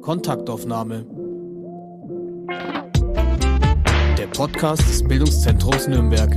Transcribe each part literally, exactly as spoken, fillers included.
Kontaktaufnahme. Der Podcast des Bildungszentrums Nürnberg.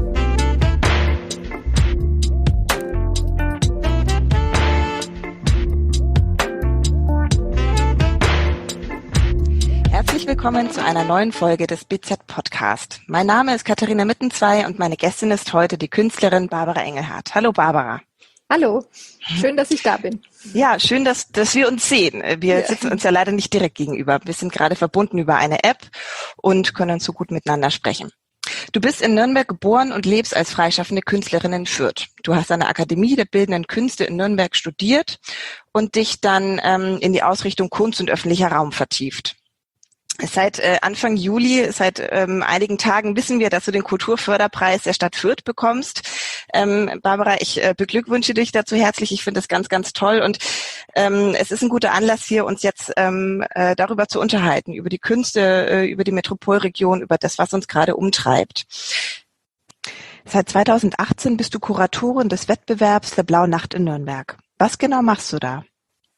Herzlich willkommen zu einer neuen Folge des B Z Podcast. Mein Name ist Katharina Mittenzwei und meine Gästin ist heute die Künstlerin Barbara Engelhardt. Hallo Barbara. Hallo, schön, dass ich da bin. Ja, schön, dass, dass wir uns sehen. Wir ja. sitzen uns ja leider nicht direkt gegenüber. Wir sind gerade verbunden über eine App und können so gut miteinander sprechen. Du bist in Nürnberg geboren und lebst als freischaffende Künstlerin in Fürth. Du hast an der Akademie der Bildenden Künste in Nürnberg studiert und dich dann ähm, in die Ausrichtung Kunst und öffentlicher Raum vertieft. Seit äh, Anfang Juli, seit ähm, einigen Tagen wissen wir, dass du den Kulturförderpreis der Stadt Fürth bekommst. Ähm, Barbara, ich äh, beglückwünsche dich dazu herzlich. Ich finde das ganz, ganz toll und ähm, es ist ein guter Anlass hier, uns jetzt ähm, äh, darüber zu unterhalten, über die Künste, äh, über die Metropolregion, über das, was uns gerade umtreibt. Seit zweitausendachtzehn bist du Kuratorin des Wettbewerbs der Blaue Nacht in Nürnberg. Was genau machst du da?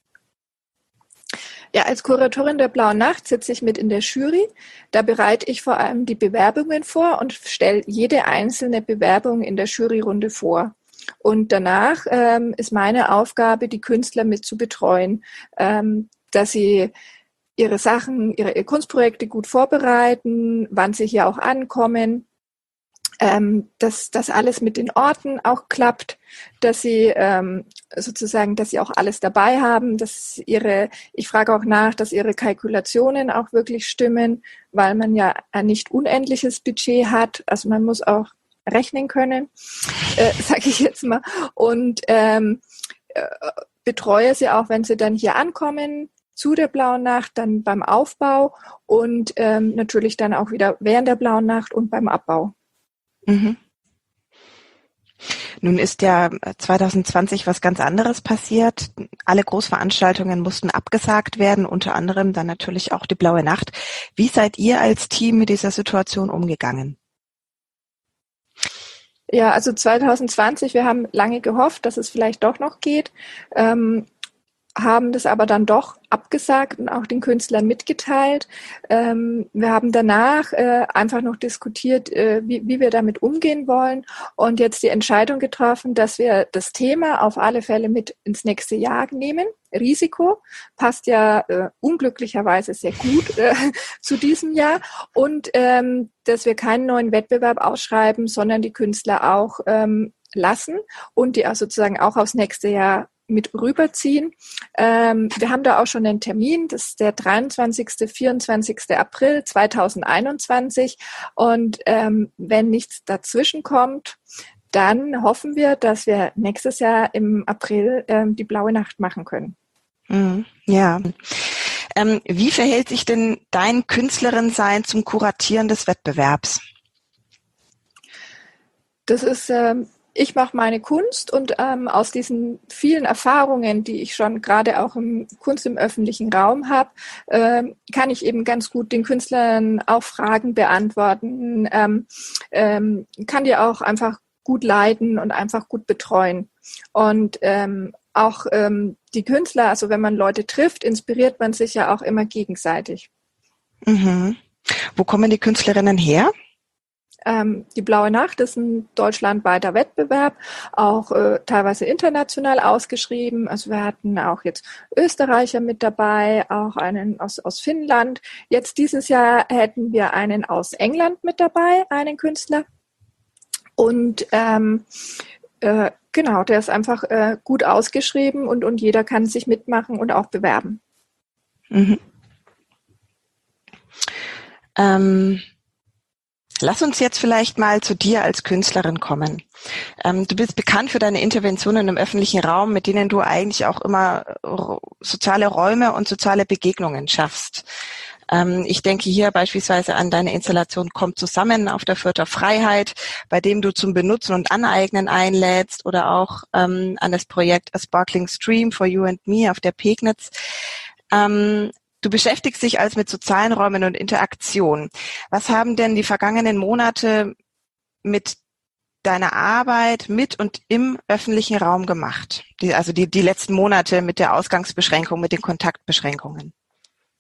Ja, als Kuratorin der Blauen Nacht sitze ich mit in der Jury. Da bereite ich vor allem die Bewerbungen vor und stelle jede einzelne Bewerbung in der Juryrunde vor. Und danach ähm, ist meine Aufgabe, die Künstler mit zu betreuen, ähm, dass sie ihre Sachen, ihre, ihre Kunstprojekte gut vorbereiten, wann sie hier auch ankommen. Ähm, dass das alles mit den Orten auch klappt, dass sie ähm, sozusagen, dass sie auch alles dabei haben, dass ihre, ich frage auch nach, dass ihre Kalkulationen auch wirklich stimmen, weil man ja ein nicht unendliches Budget hat, also man muss auch rechnen können, äh, sage ich jetzt mal, und ähm, äh, betreue sie auch, wenn sie dann hier ankommen, zu der Blauen Nacht, dann beim Aufbau und ähm, natürlich dann auch wieder während der Blauen Nacht und beim Abbau. Mhm. Nun ist ja zwanzig zwanzig was ganz anderes passiert. Alle Großveranstaltungen mussten abgesagt werden, unter anderem dann natürlich auch die Blaue Nacht. Wie seid ihr als Team mit dieser Situation umgegangen? Ja, also zwanzig zwanzig, wir haben lange gehofft, dass es vielleicht doch noch geht, ähm, haben das aber dann doch abgesagt und auch den Künstlern mitgeteilt. Ähm, wir haben danach äh, einfach noch diskutiert, äh, wie, wie wir damit umgehen wollen und jetzt die Entscheidung getroffen, dass wir das Thema auf alle Fälle mit ins nächste Jahr nehmen. Risiko passt ja äh, unglücklicherweise sehr gut äh, zu diesem Jahr und ähm, dass wir keinen neuen Wettbewerb ausschreiben, sondern die Künstler auch ähm, lassen und die auch sozusagen auch aufs nächste Jahr mit rüberziehen. Ähm, wir haben da auch schon einen Termin, das ist der dreiundzwanzigsten, vierundzwanzigsten April zweitausendeinundzwanzig und ähm, wenn nichts dazwischen kommt, dann hoffen wir, dass wir nächstes Jahr im April ähm, die Blaue Nacht machen können. Mhm, ja. Ähm, wie verhält sich denn dein Künstlerin-Sein zum Kuratieren des Wettbewerbs? Das ist ähm, Ich mache meine Kunst und ähm, aus diesen vielen Erfahrungen, die ich schon gerade auch im Kunst im öffentlichen Raum habe, ähm, kann ich eben ganz gut den Künstlern auch Fragen beantworten, ähm, ähm, kann die auch einfach gut leiten und einfach gut betreuen. Und ähm, auch ähm, die Künstler, also wenn man Leute trifft, inspiriert man sich ja auch immer gegenseitig. Mhm. Wo kommen die Künstlerinnen her? Ähm, die Blaue Nacht ist ein deutschlandweiter Wettbewerb, auch äh, teilweise international ausgeschrieben. Also wir hatten auch jetzt Österreicher mit dabei, auch einen aus, aus Finnland. Jetzt dieses Jahr hätten wir einen aus England mit dabei, einen Künstler. Und ähm, äh, genau, der ist einfach äh, gut ausgeschrieben und, und jeder kann sich mitmachen und auch bewerben. Mhm. Ähm Lass uns jetzt vielleicht mal zu dir als Künstlerin kommen. Ähm, du bist bekannt für deine Interventionen im öffentlichen Raum, mit denen du eigentlich auch immer r- soziale Räume und soziale Begegnungen schaffst. Ähm, ich denke hier beispielsweise an deine Installation Kommt zusammen auf der Fürther Freiheit, bei dem du zum Benutzen und Aneignen einlädst, oder auch ähm, an das Projekt A Sparkling Stream for You and Me auf der Pegnitz. Ähm, Du beschäftigst dich also mit sozialen Räumen und Interaktion. Was haben denn die vergangenen Monate mit deiner Arbeit mit und im öffentlichen Raum gemacht? Die, also die, die letzten Monate mit der Ausgangsbeschränkung, mit den Kontaktbeschränkungen?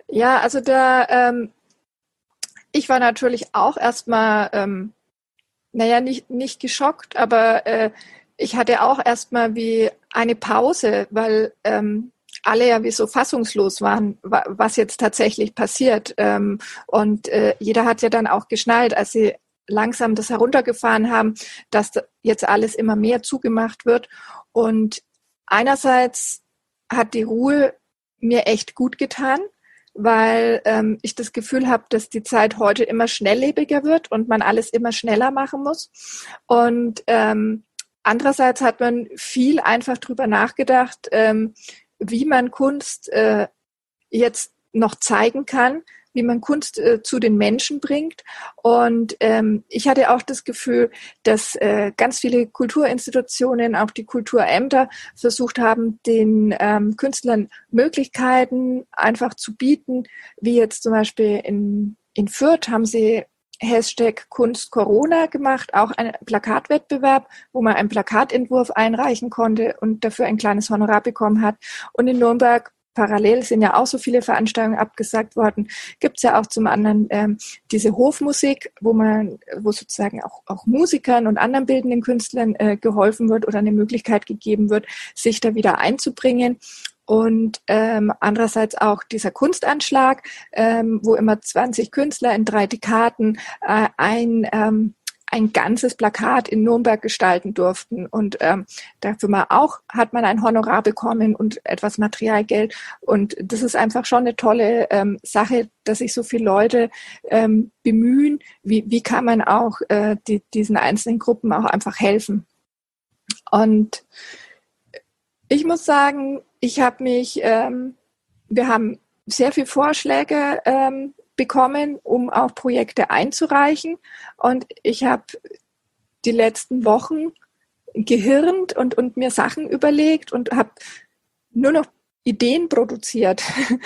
Ja, also da, ähm, ich war natürlich auch erstmal, ähm, naja, nicht, nicht geschockt, aber äh, ich hatte auch erstmal wie eine Pause, weil ähm, alle ja wie so fassungslos waren, wa- was jetzt tatsächlich passiert. Ähm, und äh, jeder hat ja dann auch geschnallt, als sie langsam das heruntergefahren haben, dass da jetzt alles immer mehr zugemacht wird. Und einerseits hat die Ruhe mir echt gut getan, weil ähm, ich das Gefühl habe, dass die Zeit heute immer schnelllebiger wird und man alles immer schneller machen muss. Und ähm, andererseits hat man viel einfach drüber nachgedacht, ähm, wie man Kunst äh, jetzt noch zeigen kann, wie man Kunst äh, zu den Menschen bringt. Und ähm, ich hatte auch das Gefühl, dass äh, ganz viele Kulturinstitutionen, auch die Kulturämter, versucht haben, den ähm, Künstlern Möglichkeiten einfach zu bieten, wie jetzt zum Beispiel in, in Fürth haben sie Hashtag Kunst Corona gemacht, auch ein Plakatwettbewerb, wo man einen Plakatentwurf einreichen konnte und dafür ein kleines Honorar bekommen hat. Und in Nürnberg parallel sind ja auch so viele Veranstaltungen abgesagt worden, gibt es ja auch zum anderen ähm, diese Hofmusik, wo man, wo sozusagen auch, auch Musikern und anderen bildenden Künstlern äh, geholfen wird oder eine Möglichkeit gegeben wird, sich da wieder einzubringen. Und ähm, andererseits auch dieser Kunstanschlag, ähm, wo immer zwanzig Künstler in drei Dekaden äh, ein ähm, ein ganzes Plakat in Nürnberg gestalten durften. Und ähm, dafür mal auch hat man ein Honorar bekommen und etwas Materialgeld. Und das ist einfach schon eine tolle ähm, Sache, dass sich so viele Leute ähm, bemühen. Wie, wie kann man auch äh, die, diesen einzelnen Gruppen auch einfach helfen? Und ich muss sagen, ich habe mich, ähm, wir haben sehr viele Vorschläge ähm, bekommen, um auch Projekte einzureichen. Und ich habe die letzten Wochen gehirnt und, und mir Sachen überlegt und habe nur noch Ideen produziert,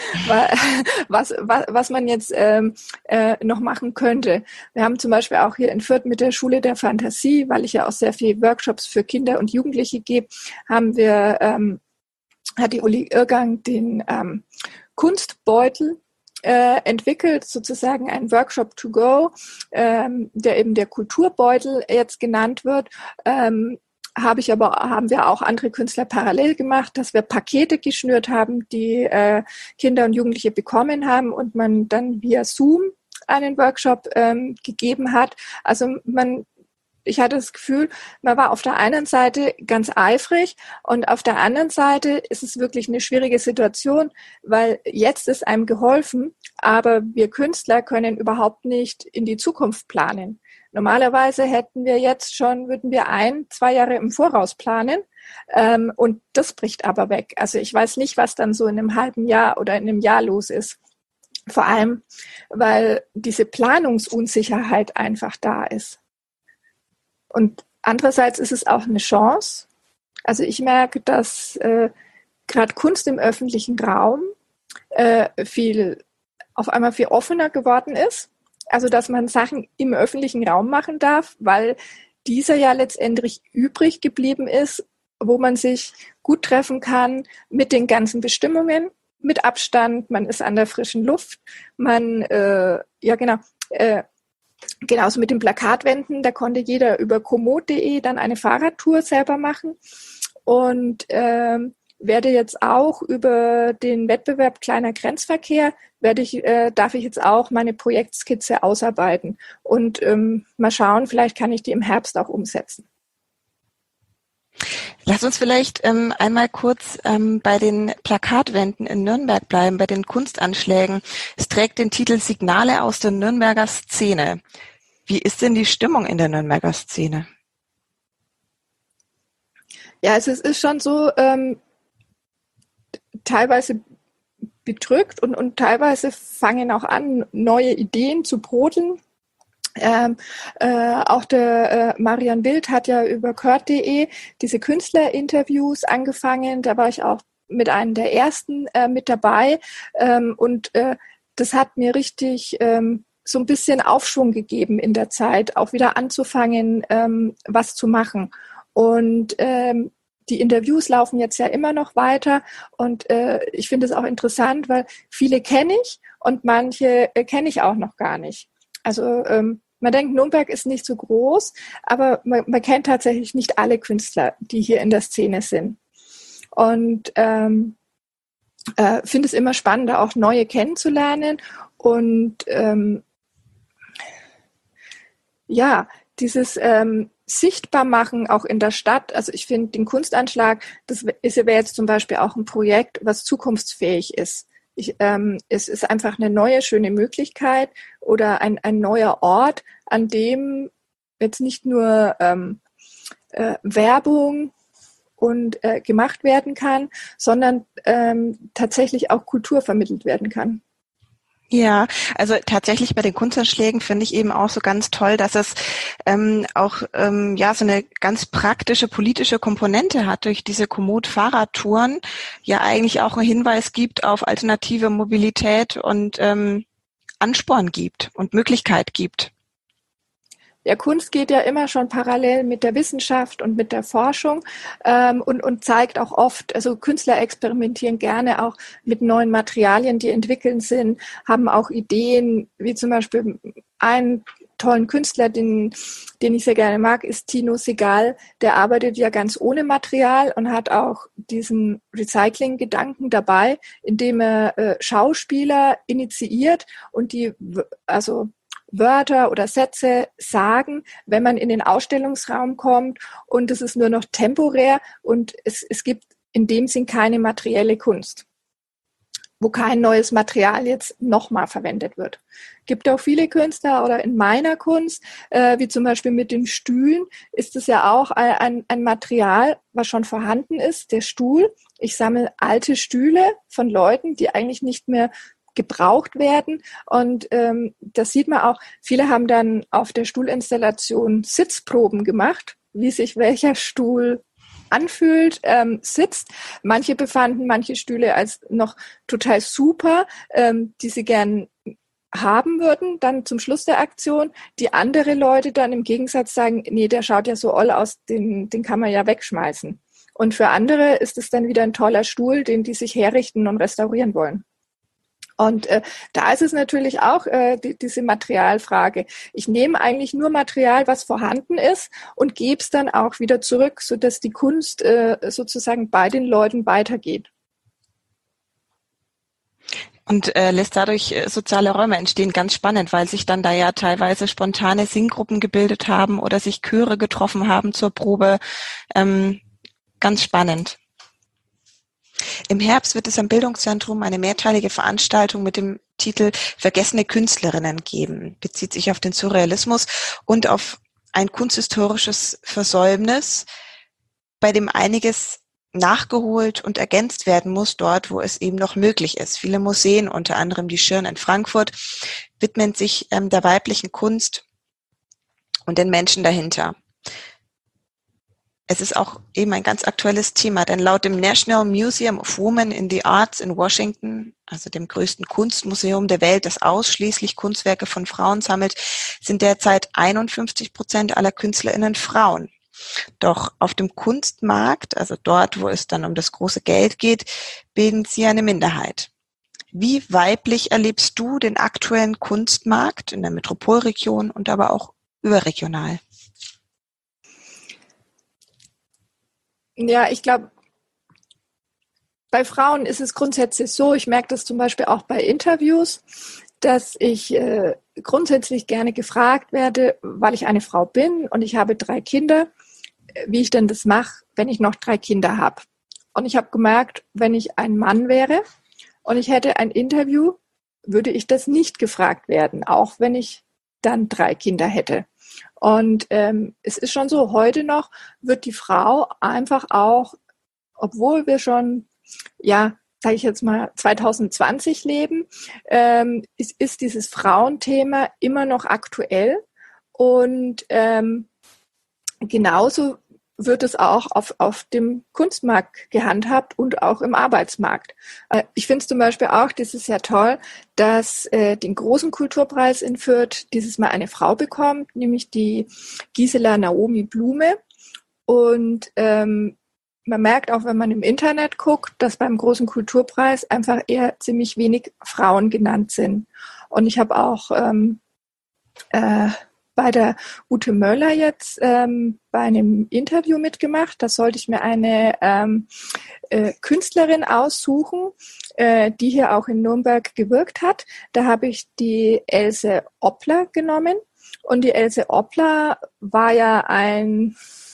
was, was, was man jetzt ähm, äh, noch machen könnte. Wir haben zum Beispiel auch hier in Fürth mit der Schule der Fantasie, weil ich ja auch sehr viele Workshops für Kinder und Jugendliche gebe, haben wir, ähm, hat die Uli Irrgang den ähm, Kunstbeutel Äh, entwickelt, sozusagen ein Workshop to go, ähm, der eben der Kulturbeutel jetzt genannt wird. Ähm, habe ich aber, haben wir auch andere Künstler parallel gemacht, dass wir Pakete geschnürt haben, die äh, Kinder und Jugendliche bekommen haben und man dann via Zoom einen Workshop ähm, gegeben hat. Also man Ich hatte das Gefühl, man war auf der einen Seite ganz eifrig und auf der anderen Seite ist es wirklich eine schwierige Situation, weil jetzt ist einem geholfen, aber wir Künstler können überhaupt nicht in die Zukunft planen. Normalerweise hätten wir jetzt schon, würden wir ein, zwei Jahre im Voraus planen, ähm, und das bricht aber weg. Also ich weiß nicht, was dann so in einem halben Jahr oder in einem Jahr los ist. Vor allem, weil diese Planungsunsicherheit einfach da ist. Und andererseits ist es auch eine Chance. Also ich merke, dass äh, gerade Kunst im öffentlichen Raum äh, viel auf einmal viel offener geworden ist. Also dass man Sachen im öffentlichen Raum machen darf, weil dieser ja letztendlich übrig geblieben ist, wo man sich gut treffen kann mit den ganzen Bestimmungen, mit Abstand, man ist an der frischen Luft, man, äh, ja genau, äh, genauso mit den Plakatwänden, da konnte jeder über komoot punkt de dann eine Fahrradtour selber machen und ähm, werde jetzt auch über den Wettbewerb Kleiner Grenzverkehr, werde ich, äh, darf ich jetzt auch meine Projektskizze ausarbeiten und ähm, mal schauen, vielleicht kann ich die im Herbst auch umsetzen. Lass uns vielleicht ähm, einmal kurz ähm, bei den Plakatwänden in Nürnberg bleiben, bei den Kunstanschlägen. Es trägt den Titel Signale aus der Nürnberger Szene. Wie ist denn die Stimmung in der Nürnberger Szene? Ja, also es ist schon so ähm, teilweise bedrückt und, und teilweise fangen auch an, neue Ideen zu brodeln. Ähm, äh, auch der äh, Marian Wild hat ja über kurt punkt de diese Künstlerinterviews angefangen. Da war ich auch mit einem der ersten äh, mit dabei. Ähm, und äh, das hat mir richtig ähm, so ein bisschen Aufschwung gegeben in der Zeit, auch wieder anzufangen, ähm, was zu machen. Und ähm, die Interviews laufen jetzt ja immer noch weiter und äh, ich finde es auch interessant, weil viele kenne ich und manche äh, kenne ich auch noch gar nicht. Also ähm, man denkt, Nürnberg ist nicht so groß, aber man, man kennt tatsächlich nicht alle Künstler, die hier in der Szene sind. Und ähm, äh, finde es immer spannender, auch neue kennenzulernen und ähm, ja, dieses ähm, Sichtbarmachen auch in der Stadt. Also ich finde den Kunstanschlag, das ist wäre jetzt zum Beispiel auch ein Projekt, was zukunftsfähig ist. Ich, ähm, es ist einfach eine neue, schöne Möglichkeit oder ein, ein neuer Ort, an dem jetzt nicht nur ähm, äh, Werbung und äh, gemacht werden kann, sondern ähm, tatsächlich auch Kultur vermittelt werden kann. Ja, also tatsächlich bei den Kunstanschlägen finde ich eben auch so ganz toll, dass es ähm, auch ähm, ja so eine ganz praktische politische Komponente hat durch diese Komoot-Fahrradtouren, ja eigentlich auch einen Hinweis gibt auf alternative Mobilität und ähm, Ansporn gibt und Möglichkeit gibt. Ja, Kunst geht ja immer schon parallel mit der Wissenschaft und mit der Forschung ähm, und, und zeigt auch oft, also Künstler experimentieren gerne auch mit neuen Materialien, die entwickeln sind, haben auch Ideen, wie zum Beispiel einen tollen Künstler, den, den ich sehr gerne mag, ist Tino Segal. Der arbeitet ja ganz ohne Material und hat auch diesen Recycling-Gedanken dabei, indem er äh, Schauspieler initiiert und die, also Wörter oder Sätze sagen, wenn man in den Ausstellungsraum kommt und es ist nur noch temporär und es, es gibt in dem Sinn keine materielle Kunst, wo kein neues Material jetzt nochmal verwendet wird. Gibt auch viele Künstler oder in meiner Kunst, äh, wie zum Beispiel mit den Stühlen, ist es ja auch ein, ein Material, was schon vorhanden ist, der Stuhl. Ich sammle alte Stühle von Leuten, die eigentlich nicht mehr gebraucht werden und ähm, das sieht man auch, viele haben dann auf der Stuhlinstallation Sitzproben gemacht, wie sich welcher Stuhl anfühlt, ähm, sitzt. Manche befanden manche Stühle als noch total super, ähm, die sie gern haben würden, dann zum Schluss der Aktion. Die andere Leute dann im Gegensatz sagen, nee, der schaut ja so oll aus, den, den kann man ja wegschmeißen. Und für andere ist es dann wieder ein toller Stuhl, den die sich herrichten und restaurieren wollen. Und äh, da ist es natürlich auch äh, die, diese Materialfrage. Ich nehme eigentlich nur Material, was vorhanden ist und gebe es dann auch wieder zurück, sodass die Kunst äh, sozusagen bei den Leuten weitergeht. Und äh, lässt dadurch äh, soziale Räume entstehen. Ganz spannend, weil sich dann da ja teilweise spontane Singgruppen gebildet haben oder sich Chöre getroffen haben zur Probe. Ähm, ganz spannend. Im Herbst wird es am Bildungszentrum eine mehrteilige Veranstaltung mit dem Titel Vergessene Künstlerinnen geben. Bezieht sich auf den Surrealismus und auf ein kunsthistorisches Versäumnis, bei dem einiges nachgeholt und ergänzt werden muss, dort, wo es eben noch möglich ist. Viele Museen, unter anderem die Schirn in Frankfurt, widmen sich ähm, der weiblichen Kunst und den Menschen dahinter. Es ist auch eben ein ganz aktuelles Thema, denn laut dem National Museum of Women in the Arts in Washington, also dem größten Kunstmuseum der Welt, das ausschließlich Kunstwerke von Frauen sammelt, sind derzeit einundfünfzig Prozent aller KünstlerInnen Frauen. Doch auf dem Kunstmarkt, also dort, wo es dann um das große Geld geht, bilden sie eine Minderheit. Wie weiblich erlebst du den aktuellen Kunstmarkt in der Metropolregion und aber auch überregional? Ja, ich glaube, bei Frauen ist es grundsätzlich so, ich merke das zum Beispiel auch bei Interviews, dass ich äh, grundsätzlich gerne gefragt werde, weil ich eine Frau bin und ich habe drei Kinder, wie ich denn das mache, wenn ich noch drei Kinder habe. Und ich habe gemerkt, wenn ich ein Mann wäre und ich hätte ein Interview, würde ich das nicht gefragt werden, auch wenn ich dann drei Kinder hätte. Und ähm, es ist schon so, heute noch wird die Frau einfach auch, obwohl wir schon, ja, sage ich jetzt mal, zwanzig zwanzig leben, ähm, ist, ist dieses Frauenthema immer noch aktuell. Und ähm, genauso wird es auch auf, auf dem Kunstmarkt gehandhabt und auch im Arbeitsmarkt. Äh, ich finde es zum Beispiel auch, das ist ja toll, dass äh, den großen Kulturpreis in Fürth dieses Mal eine Frau bekommt, nämlich die Gisela Naomi Blume. Und ähm, man merkt auch, wenn man im Internet guckt, dass beim großen Kulturpreis einfach eher ziemlich wenig Frauen genannt sind. Und ich habe auch ähm, äh, bei der Ute Möller jetzt ähm, bei einem Interview mitgemacht. Da sollte ich mir eine ähm, äh, Künstlerin aussuchen, äh, die hier auch in Nürnberg gewirkt hat. Da habe ich die Else Oppler genommen. Und die Else Oppler war ja ein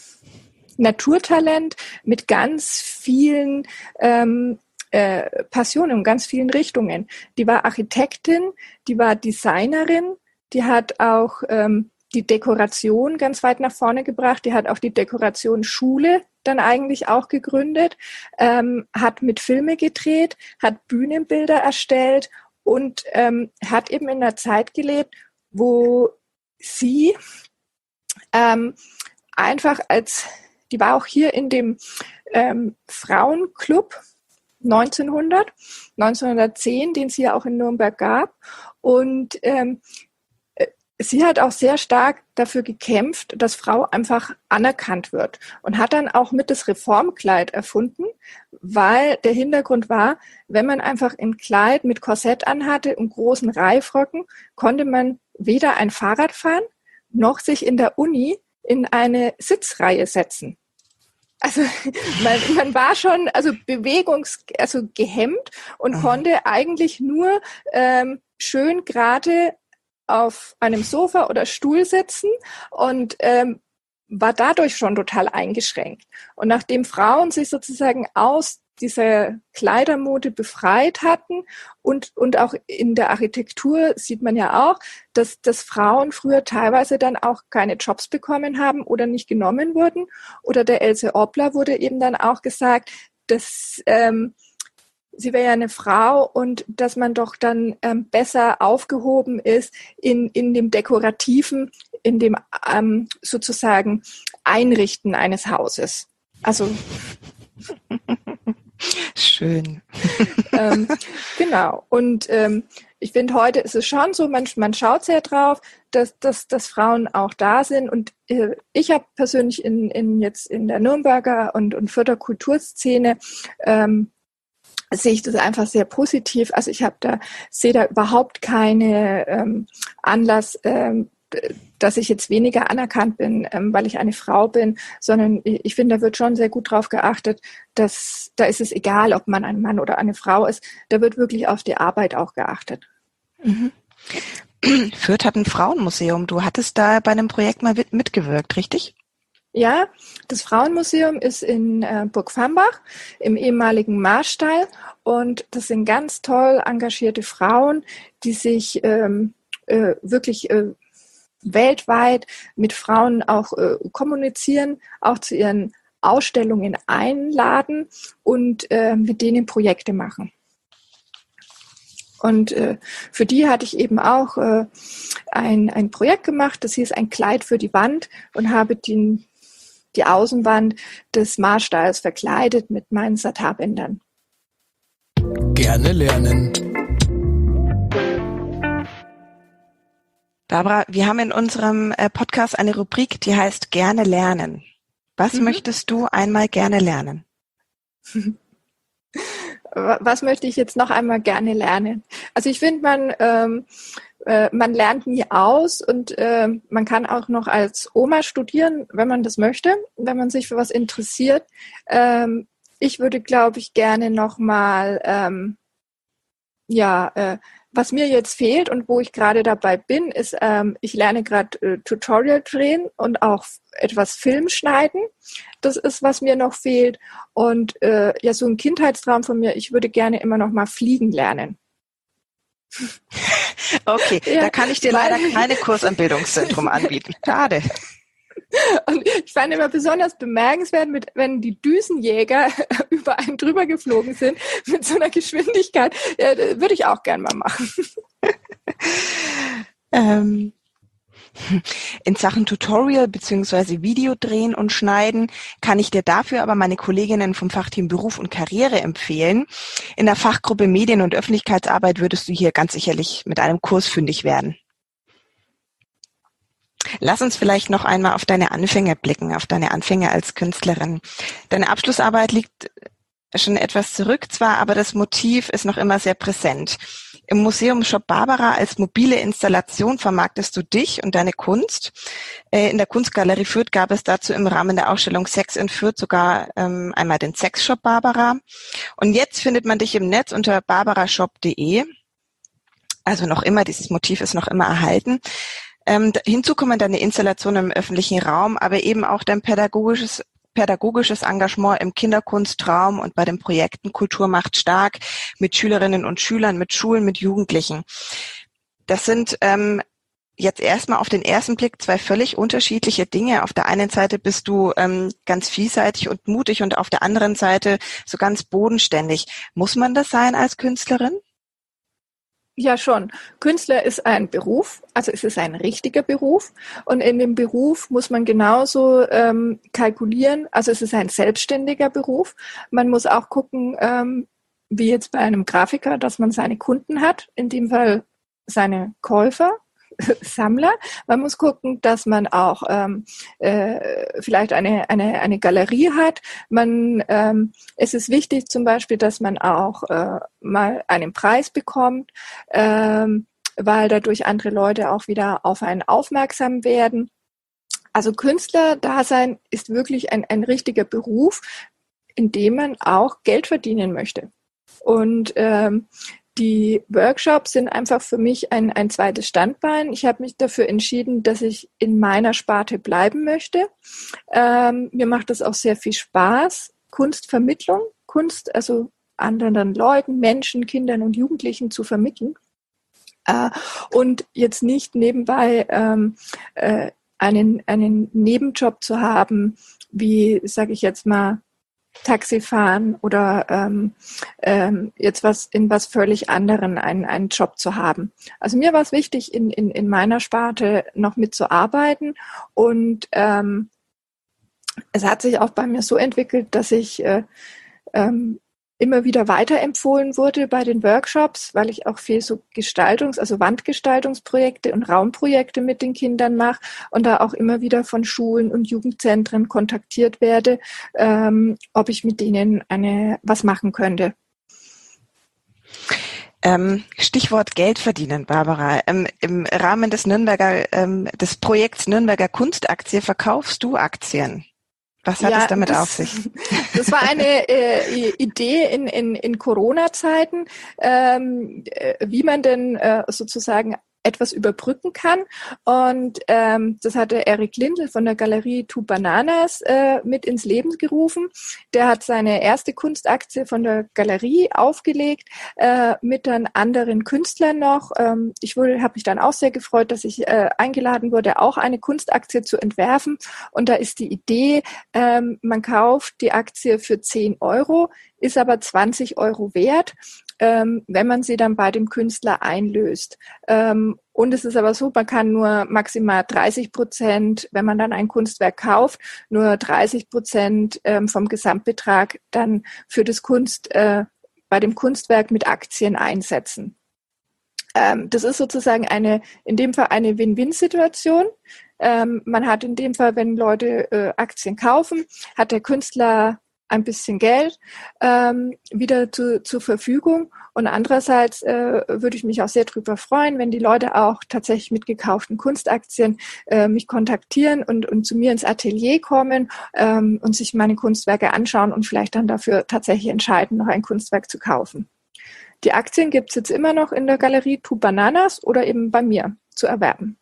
Naturtalent mit ganz vielen ähm, äh, Passionen, ganz vielen Richtungen. Die war Architektin, die war Designerin, die hat auch ähm, die Dekoration ganz weit nach vorne gebracht, die hat auch die Dekorationsschule dann eigentlich auch gegründet, ähm, hat mit Filme gedreht, hat Bühnenbilder erstellt und ähm, hat eben in einer Zeit gelebt, wo sie ähm, einfach als, die war auch hier in dem ähm, Frauenclub neunzehnhundert, neunzehnhundertzehn, den es hier auch in Nürnberg gab. Und ähm, sie hat auch sehr stark dafür gekämpft, dass Frau einfach anerkannt wird und hat dann auch mit das Reformkleid erfunden, weil der Hintergrund war, wenn man einfach ein Kleid mit Korsett anhatte und großen Reifröcken, konnte man weder ein Fahrrad fahren, noch sich in der Uni in eine Sitzreihe setzen. Also man, man war schon also bewegungs, also gehemmt und mhm. konnte eigentlich nur ähm, schön gerade auf einem Sofa oder Stuhl sitzen und ähm, war dadurch schon total eingeschränkt. Und nachdem Frauen sich sozusagen aus dieser Kleidermode befreit hatten und und auch in der Architektur sieht man ja auch, dass, dass Frauen früher teilweise dann auch keine Jobs bekommen haben oder nicht genommen wurden. Oder der Else Oppler wurde eben dann auch gesagt, dass ähm, sie wäre ja eine Frau und dass man doch dann ähm, besser aufgehoben ist in, in dem Dekorativen, in dem ähm, sozusagen Einrichten eines Hauses. Also schön. ähm, genau. Und ähm, ich finde, heute ist es schon so, man, man schaut sehr drauf, dass, dass, dass Frauen auch da sind. Und äh, ich habe persönlich in, in jetzt in der Nürnberger und, und Fürther Kulturszene ähm, sehe ich das einfach sehr positiv. Also ich habe da, sehe da überhaupt keine ähm, Anlass, ähm, dass ich jetzt weniger anerkannt bin, ähm, weil ich eine Frau bin, sondern ich, ich finde, da wird schon sehr gut drauf geachtet, dass da ist es egal, ob man ein Mann oder eine Frau ist. Da wird wirklich auf die Arbeit auch geachtet. Mhm. Fürth hat ein Frauenmuseum. Du hattest da bei einem Projekt mal mit, mitgewirkt, richtig? Ja, das Frauenmuseum ist in äh, Burg Vambach im ehemaligen Marstall und das sind ganz toll engagierte Frauen, die sich ähm, äh, wirklich äh, weltweit mit Frauen auch äh, kommunizieren, auch zu ihren Ausstellungen einladen und äh, mit denen Projekte machen. Und äh, für die hatte ich eben auch äh, ein, ein Projekt gemacht, das hieß ein Kleid für die Wand und habe den die Außenwand des Marstalls verkleidet mit meinen Satarbändern. Gerne lernen. Barbara, wir haben in unserem Podcast eine Rubrik, die heißt Gerne lernen. Was mhm. möchtest du einmal gerne lernen? Was möchte ich jetzt noch einmal gerne lernen? Also ich finde, man ähm, man lernt nie aus und äh, man kann auch noch als Oma studieren, wenn man das möchte, wenn man sich für was interessiert. Ähm, ich würde, glaube ich, gerne nochmal, ähm, ja, äh, was mir jetzt fehlt und wo ich gerade dabei bin, ist, ähm, ich lerne gerade äh, Tutorial drehen und auch etwas Film schneiden. Das ist, was mir noch fehlt. Und äh, ja, so ein Kindheitstraum von mir, ich würde gerne immer noch mal fliegen lernen. Okay, ja, da kann ich dir leider keine Kurs am Bildungszentrum anbieten. Schade. Und ich fand immer besonders bemerkenswert, mit, wenn die Düsenjäger über einen drüber geflogen sind, mit so einer Geschwindigkeit, ja, würde ich auch gern mal machen. ähm, in Sachen Tutorial bzw. Video drehen und schneiden kann ich dir dafür aber meine Kolleginnen vom Fachteam Beruf und Karriere empfehlen. In der Fachgruppe Medien- und Öffentlichkeitsarbeit würdest du hier ganz sicherlich mit einem Kurs fündig werden. Lass uns vielleicht noch einmal auf deine Anfänge blicken, auf deine Anfänge als Künstlerin. Deine Abschlussarbeit liegt schon etwas zurück zwar, aber das Motiv ist noch immer sehr präsent. Im Museum Shop Barbara als mobile Installation vermarktest du dich und deine Kunst. In der Kunstgalerie Fürth gab es dazu im Rahmen der Ausstellung Sex in Fürth sogar ähm, einmal den Sex-Shop Barbara. Und jetzt findet man dich im Netz unter barbarashop punkt de. Also noch immer, dieses Motiv ist noch immer erhalten. Ähm, hinzu kommen deine Installationen im öffentlichen Raum, aber eben auch dein pädagogisches pädagogisches Engagement im Kinderkunstraum und bei den Projekten Kultur macht stark mit Schülerinnen und Schülern, mit Schulen, mit Jugendlichen. Das sind ähm, jetzt erstmal auf den ersten Blick zwei völlig unterschiedliche Dinge. Auf der einen Seite bist du ähm, ganz vielseitig und mutig und auf der anderen Seite so ganz bodenständig. Muss man das sein als Künstlerin? Ja, schon. Künstler ist ein Beruf, also es ist ein richtiger Beruf und in dem Beruf muss man genauso ähm, kalkulieren, also es ist ein selbstständiger Beruf. Man muss auch gucken, ähm, wie jetzt bei einem Grafiker, dass man seine Kunden hat, in dem Fall seine Käufer, Sammler. Man muss gucken, dass man auch ähm, äh, vielleicht eine, eine, eine Galerie hat. Man, ähm, es ist wichtig zum Beispiel, dass man auch äh, mal einen Preis bekommt, ähm, weil dadurch andere Leute auch wieder auf einen aufmerksam werden. Also Künstler-Dasein ist wirklich ein, ein richtiger Beruf, in dem man auch Geld verdienen möchte. Und ähm, die Workshops sind einfach für mich ein, ein zweites Standbein. Ich habe mich dafür entschieden, dass ich in meiner Sparte bleiben möchte. Ähm, mir macht das auch sehr viel Spaß. Kunstvermittlung, Kunst, also anderen Leuten, Menschen, Kindern und Jugendlichen zu vermitteln. Äh, und jetzt nicht nebenbei ähm, äh, einen, einen Nebenjob zu haben, wie, sage ich jetzt mal, Taxifahren oder ähm, ähm, jetzt was in was völlig anderen einen, einen Job zu haben. Also mir war es wichtig, in, in, in meiner Sparte noch mitzuarbeiten und ähm, es hat sich auch bei mir so entwickelt, dass ich äh, ähm, immer wieder weiterempfohlen wurde bei den Workshops, weil ich auch viel so Gestaltungs-, also Wandgestaltungsprojekte und Raumprojekte mit den Kindern mache und da auch immer wieder von Schulen und Jugendzentren kontaktiert werde, ähm, ob ich mit denen eine was machen könnte. Ähm, Stichwort Geld verdienen, Barbara. Ähm, Im Rahmen des Nürnberger, ähm, des Projekts Nürnberger Kunstaktie verkaufst du Aktien. Was hat ja, es damit das, auf sich? Das war eine äh, Idee in, in, in Corona-Zeiten, ähm, wie man denn äh, sozusagen etwas überbrücken kann. Und ähm, das hatte Erik Lindl von der Galerie Two Bananas äh, mit ins Leben gerufen. Der hat seine erste Kunstaktie von der Galerie aufgelegt, äh, mit dann anderen Künstlern noch. Ähm, ich wurde, habe mich dann auch sehr gefreut, dass ich äh, eingeladen wurde, auch eine Kunstaktie zu entwerfen. Und da ist die Idee, ähm, man kauft die Aktie für zehn Euro, ist aber zwanzig Euro wert, ähm, wenn man sie dann bei dem Künstler einlöst. Ähm, und es ist aber so, man kann nur maximal dreißig Prozent, wenn man dann ein Kunstwerk kauft, nur dreißig Prozent ähm, vom Gesamtbetrag dann für das Kunst, äh, bei dem Kunstwerk mit Aktien einsetzen. Ähm, das ist sozusagen eine, in dem Fall eine Win-Win-Situation. Ähm, man hat in dem Fall, wenn Leute äh, Aktien kaufen, hat der Künstler ein bisschen Geld ähm, wieder zu, zur Verfügung. Und andererseits äh, würde ich mich auch sehr darüber freuen, wenn die Leute auch tatsächlich mit gekauften Kunstaktien äh, mich kontaktieren und, und zu mir ins Atelier kommen ähm, und sich meine Kunstwerke anschauen und vielleicht dann dafür tatsächlich entscheiden, noch ein Kunstwerk zu kaufen. Die Aktien gibt es jetzt immer noch in der Galerie Two Bananas oder eben bei mir zu erwerben.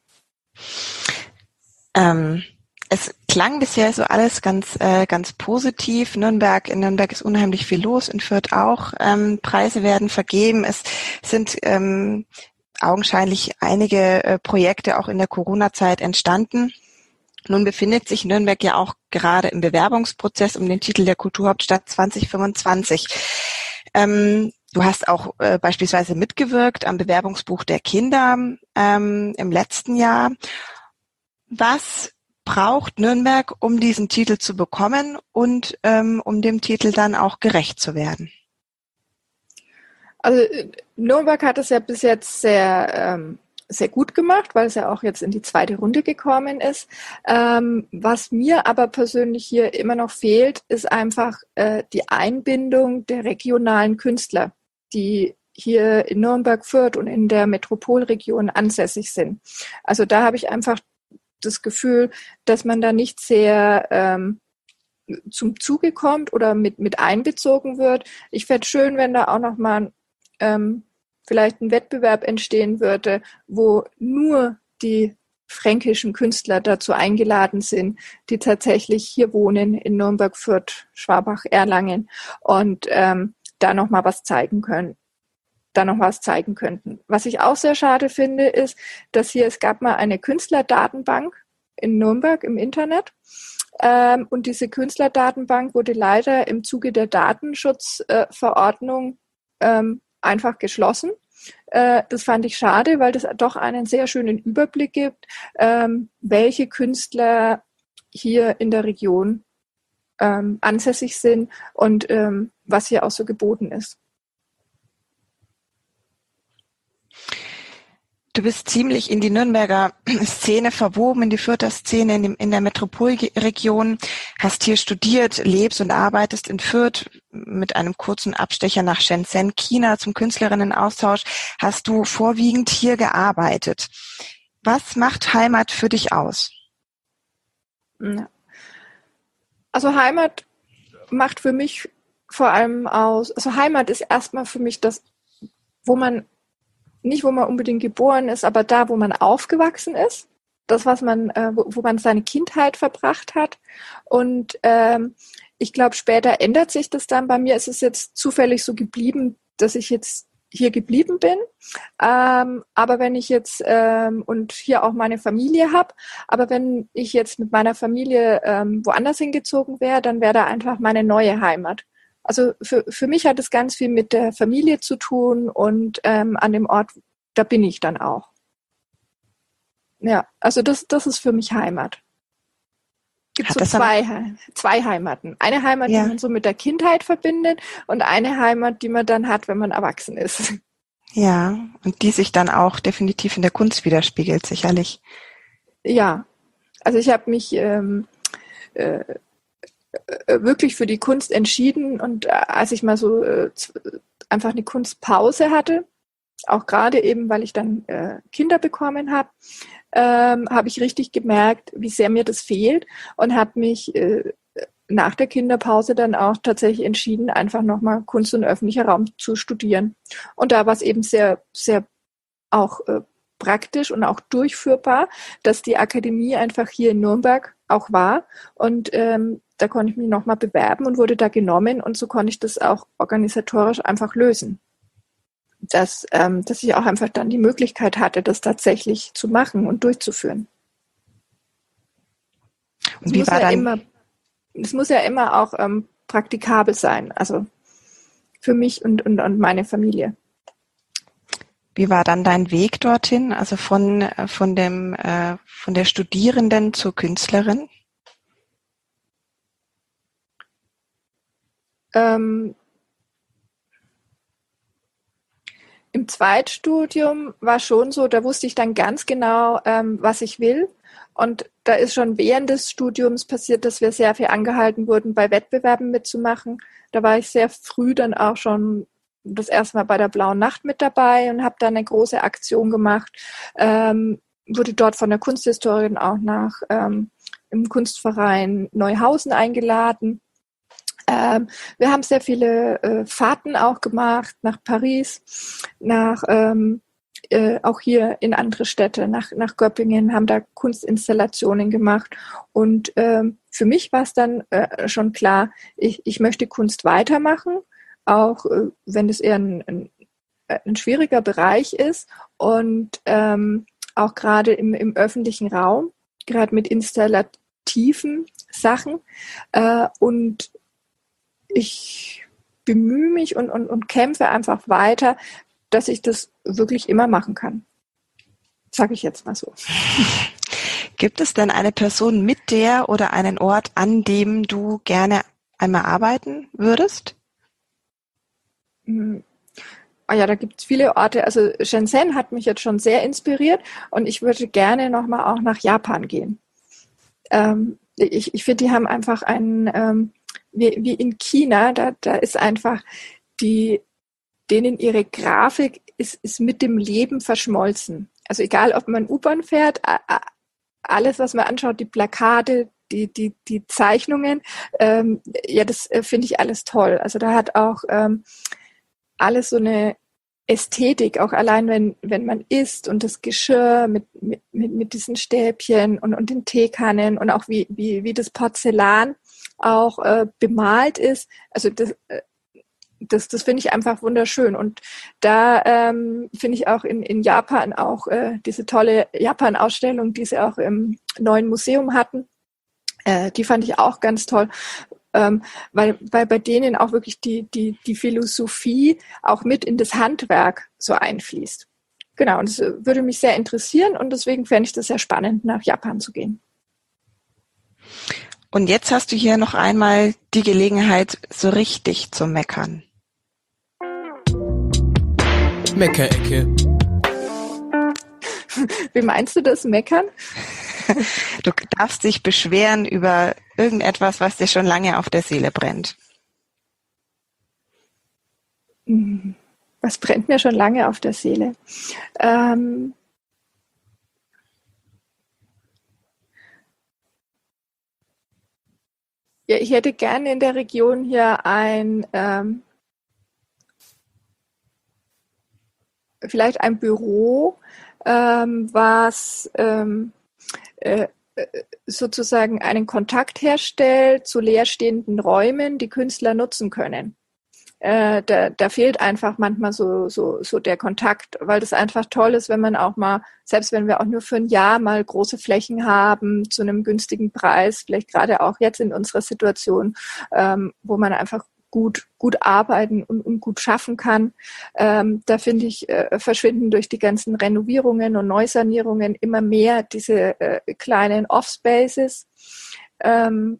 Ähm. Es klang bisher so alles ganz äh, ganz positiv. Nürnberg, in Nürnberg ist unheimlich viel los, in Fürth auch. Ähm, Preise werden vergeben. Es sind ähm, augenscheinlich einige äh, Projekte auch in der Corona-Zeit entstanden. Nun befindet sich Nürnberg ja auch gerade im Bewerbungsprozess um den Titel der Kulturhauptstadt zwanzig fünfundzwanzig. Ähm, du hast auch äh, beispielsweise mitgewirkt am Bewerbungsbuch der Kinder ähm, im letzten Jahr. Was braucht Nürnberg, um diesen Titel zu bekommen und ähm, um dem Titel dann auch gerecht zu werden? Also Nürnberg hat es ja bis jetzt sehr ähm, sehr gut gemacht, weil es ja auch jetzt in die zweite Runde gekommen ist. Ähm, was mir aber persönlich hier immer noch fehlt, ist einfach äh, die Einbindung der regionalen Künstler, die hier in Nürnberg, Fürth und in der Metropolregion ansässig sind. Also da habe ich einfach das Gefühl, dass man da nicht sehr ähm, zum Zuge kommt oder mit, mit einbezogen wird. Ich fände es schön, wenn da auch nochmal ähm, vielleicht ein Wettbewerb entstehen würde, wo nur die fränkischen Künstler dazu eingeladen sind, die tatsächlich hier wohnen in Nürnberg, Fürth, Schwabach, Erlangen und ähm, da nochmal was zeigen können. da noch was zeigen könnten. Was ich auch sehr schade finde, ist, dass hier, es gab mal eine Künstlerdatenbank in Nürnberg im Internet, ähm, und diese Künstlerdatenbank wurde leider im Zuge der Datenschutzverordnung äh, ähm, einfach geschlossen. Äh, das fand ich schade, weil das doch einen sehr schönen Überblick gibt, ähm, welche Künstler hier in der Region ähm, ansässig sind und ähm, was hier auch so geboten ist. Du bist ziemlich in die Nürnberger Szene verwoben, in die Fürther Szene, in, dem, in der Metropolregion, hast hier studiert, lebst und arbeitest in Fürth mit einem kurzen Abstecher nach Shenzhen, China zum Künstlerinnenaustausch, hast du vorwiegend hier gearbeitet. Was macht Heimat für dich aus? Also Heimat macht für mich vor allem aus, also Heimat ist erstmal für mich das, wo man nicht, wo man unbedingt geboren ist, aber da, wo man aufgewachsen ist. Das, was man, äh, wo, wo man seine Kindheit verbracht hat. Und ähm, ich glaube, später ändert sich das dann. Bei mir ist es jetzt zufällig so geblieben, dass ich jetzt hier geblieben bin. Ähm, aber wenn ich jetzt, ähm, und hier auch meine Familie habe, aber wenn ich jetzt mit meiner Familie ähm, woanders hingezogen wäre, dann wäre da einfach meine neue Heimat. Also für, für mich hat es ganz viel mit der Familie zu tun und ähm, an dem Ort, da bin ich dann auch. Ja, also das, das ist für mich Heimat. Es gibt so zwei, zwei Heimaten. Eine Heimat, ja, die man so mit der Kindheit verbindet und eine Heimat, die man dann hat, wenn man erwachsen ist. Ja, und die sich dann auch definitiv in der Kunst widerspiegelt, sicherlich. Ja, also ich habe mich ähm, äh, wirklich für die Kunst entschieden und als ich mal so äh, einfach eine Kunstpause hatte, auch gerade eben, weil ich dann äh, Kinder bekommen habe, ähm, habe ich richtig gemerkt, wie sehr mir das fehlt und habe mich äh, nach der Kinderpause dann auch tatsächlich entschieden, einfach nochmal Kunst und öffentlicher Raum zu studieren. Und da war es eben sehr, sehr auch äh, praktisch und auch durchführbar, dass die Akademie einfach hier in Nürnberg auch war und ähm, da konnte ich mich nochmal bewerben und wurde da genommen und so konnte ich das auch organisatorisch einfach lösen. Dass, ähm, dass ich auch einfach dann die Möglichkeit hatte, das tatsächlich zu machen und durchzuführen. Und es wie muss war ja dann immer, es muss ja immer auch ähm, praktikabel sein, also für mich und, und, und meine Familie. Wie war dann dein Weg dorthin, also von, von, dem, äh, von der Studierenden zur Künstlerin? Ähm, Im Zweitstudium war schon so, da wusste ich dann ganz genau, ähm, was ich will. Und da ist schon während des Studiums passiert, dass wir sehr viel angehalten wurden, bei Wettbewerben mitzumachen. Da war ich sehr früh dann auch schon das erste Mal bei der Blauen Nacht mit dabei und habe dann eine große Aktion gemacht. Ähm, wurde dort von der Kunsthistorin auch nach ähm, im Kunstverein Neuhausen eingeladen. Ähm, wir haben sehr viele äh, Fahrten auch gemacht nach Paris, nach ähm, äh, auch hier in andere Städte, nach, nach Göppingen, haben da Kunstinstallationen gemacht. Und ähm, für mich war es dann äh, schon klar, ich, ich möchte Kunst weitermachen, auch äh, wenn es eher ein, ein, ein schwieriger Bereich ist und ähm, auch gerade im, im öffentlichen Raum, gerade mit installativen Sachen äh, und ich bemühe mich und, und, und kämpfe einfach weiter, dass ich das wirklich immer machen kann. Sage ich jetzt mal so. Gibt es denn eine Person mit der oder einen Ort, an dem du gerne einmal arbeiten würdest? ah ja, da gibt es viele Orte. Also Shenzhen hat mich jetzt schon sehr inspiriert und ich würde gerne nochmal auch nach Japan gehen. Ähm, ich ich finde, die haben einfach einen, ähm, wie, wie in China, da, da ist einfach die, denen ihre Grafik ist, ist mit dem Leben verschmolzen. Also egal, ob man U-Bahn fährt, alles, was man anschaut, die Plakate, die, die, die Zeichnungen, ähm, ja, das äh, finde ich alles toll. Also da hat auch ähm, alles so eine Ästhetik, auch allein wenn, wenn man isst und das Geschirr mit, mit, mit diesen Stäbchen und, und den Teekannen und auch wie, wie, wie das Porzellan auch äh, bemalt ist. Also das, äh, das, das finde ich einfach wunderschön. Und da ähm, finde ich auch in, in Japan auch äh, diese tolle Japan-Ausstellung, die sie auch im neuen Museum hatten, äh, die fand ich auch ganz toll. Ähm, weil, weil bei denen auch wirklich die, die, die Philosophie auch mit in das Handwerk so einfließt. Genau, und das würde mich sehr interessieren und deswegen fände ich das sehr spannend, nach Japan zu gehen. Und jetzt hast du hier noch einmal die Gelegenheit, so richtig zu meckern. Meckerecke. Wie meinst du das, meckern? Du darfst dich beschweren über irgendetwas, was dir schon lange auf der Seele brennt. Was brennt mir schon lange auf der Seele? Ähm ja, ich hätte gerne in der Region hier ein ähm, vielleicht ein Büro, ähm, was ähm, äh, sozusagen einen Kontakt herstellt zu leerstehenden Räumen, die Künstler nutzen können. Äh, da, da fehlt einfach manchmal so, so, so der Kontakt, weil das einfach toll ist, wenn man auch mal, selbst wenn wir auch nur für ein Jahr mal große Flächen haben, zu einem günstigen Preis, vielleicht gerade auch jetzt in unserer Situation, ähm, wo man einfach gut, gut arbeiten und, und gut schaffen kann. Ähm, da finde ich, äh, verschwinden durch die ganzen Renovierungen und Neusanierungen immer mehr diese äh, kleinen Off-Spaces. Ähm,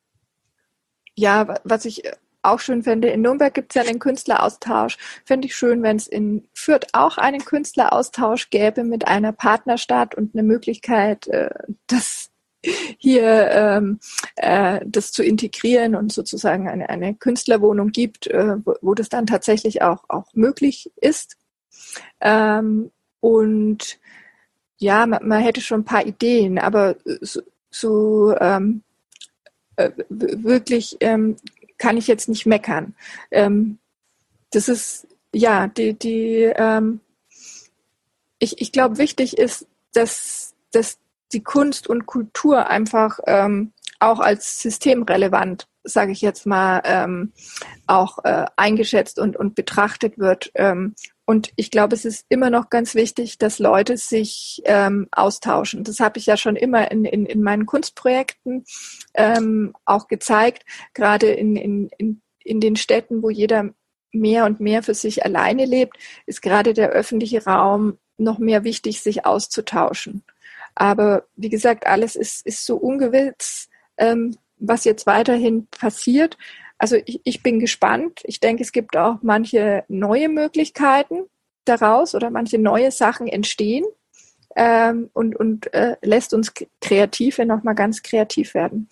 ja, was ich auch schön fände, in Nürnberg gibt es ja einen Künstleraustausch. Fände ich schön, wenn es in Fürth auch einen Künstleraustausch gäbe mit einer Partnerstadt und eine Möglichkeit, äh, das hier ähm, äh, das zu integrieren und sozusagen eine, eine Künstlerwohnung gibt, äh, wo, wo das dann tatsächlich auch, auch möglich ist. Ähm, und ja, man, man hätte schon ein paar Ideen, aber so, so ähm, äh, wirklich ähm, kann ich jetzt nicht meckern. Ähm, das ist, ja, die, die ähm, ich, ich glaube, wichtig ist, dass, dass die Kunst und Kultur einfach ähm, auch als systemrelevant, sage ich jetzt mal, ähm, auch äh, eingeschätzt und, und betrachtet wird. Ähm, und ich glaube, es ist immer noch ganz wichtig, dass Leute sich ähm, austauschen. Das habe ich ja schon immer in, in, in meinen Kunstprojekten ähm, auch gezeigt, gerade in, in, in, in den Städten, wo jeder mehr und mehr für sich alleine lebt, ist gerade der öffentliche Raum noch mehr wichtig, sich auszutauschen. Aber wie gesagt, alles ist, ist so ungewiss, ähm, was jetzt weiterhin passiert. Also ich, ich bin gespannt. Ich denke, es gibt auch manche neue Möglichkeiten daraus oder manche neue Sachen entstehen ähm, und, und äh, lässt uns Kreative nochmal ganz kreativ werden.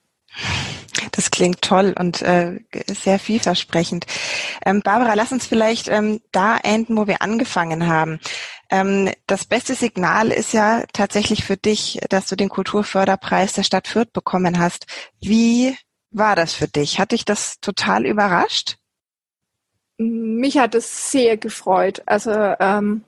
Das klingt toll und äh, sehr vielversprechend. Ähm, Barbara, lass uns vielleicht ähm, da enden, wo wir angefangen haben. Ähm, das beste Signal ist ja tatsächlich für dich, dass du den Kulturförderpreis der Stadt Fürth bekommen hast. Wie war das für dich? Hat dich das total überrascht? Mich hat es sehr gefreut. Also ähm,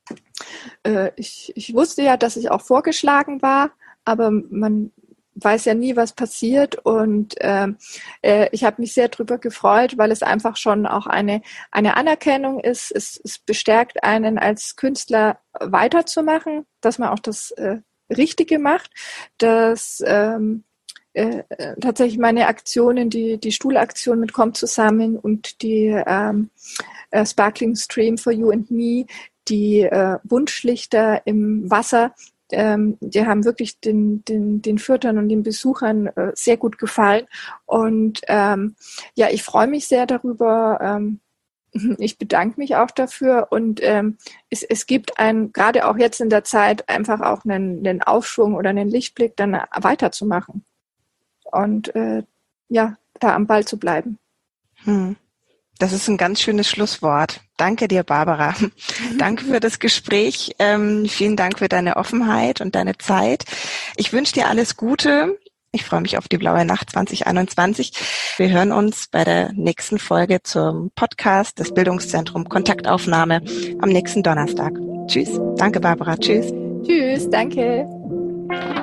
äh, ich, ich wusste ja, dass ich auch vorgeschlagen war, aber man weiß ja nie, was passiert und ähm, äh, ich habe mich sehr drüber gefreut, weil es einfach schon auch eine eine Anerkennung ist. Es, es bestärkt einen als Künstler weiterzumachen, dass man auch das äh, Richtige macht, dass ähm, äh, tatsächlich meine Aktionen, die die Stuhlaktion mit Kommt zusammen und die ähm, äh, Sparkling Stream for You and Me, die äh, Wunschlichter im Wasser, Ähm, die haben wirklich den, den, den Fürthern und den Besuchern äh, sehr gut gefallen. Und ähm, ja, ich freue mich sehr darüber, ähm, Ich bedanke mich auch dafür und ähm, es, es gibt ein, gerade auch jetzt in der Zeit, einfach auch einen, einen Aufschwung oder einen Lichtblick, dann weiterzumachen und äh, ja, da am Ball zu bleiben. Hm. Das ist ein ganz schönes Schlusswort. Danke dir, Barbara. Danke für das Gespräch. Ähm, vielen Dank für deine Offenheit und deine Zeit. Ich wünsche dir alles Gute. Ich freue mich auf die Blaue Nacht zwanzig einundzwanzig. Wir hören uns bei der nächsten Folge zum Podcast des Bildungszentrum Kontaktaufnahme am nächsten Donnerstag. Tschüss. Danke, Barbara. Tschüss. Tschüss. Danke.